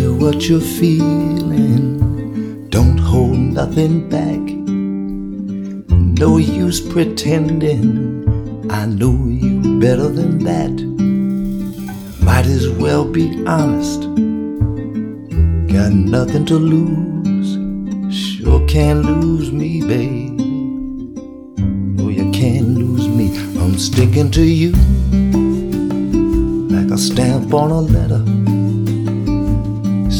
me what you're feeling. Don't hold nothing back. No use pretending. I know you better than that. Might as well be honest. Got nothing to lose. Sure can't lose me, babe. Oh, you can't lose me. I'm sticking to you like a stamp on a letter.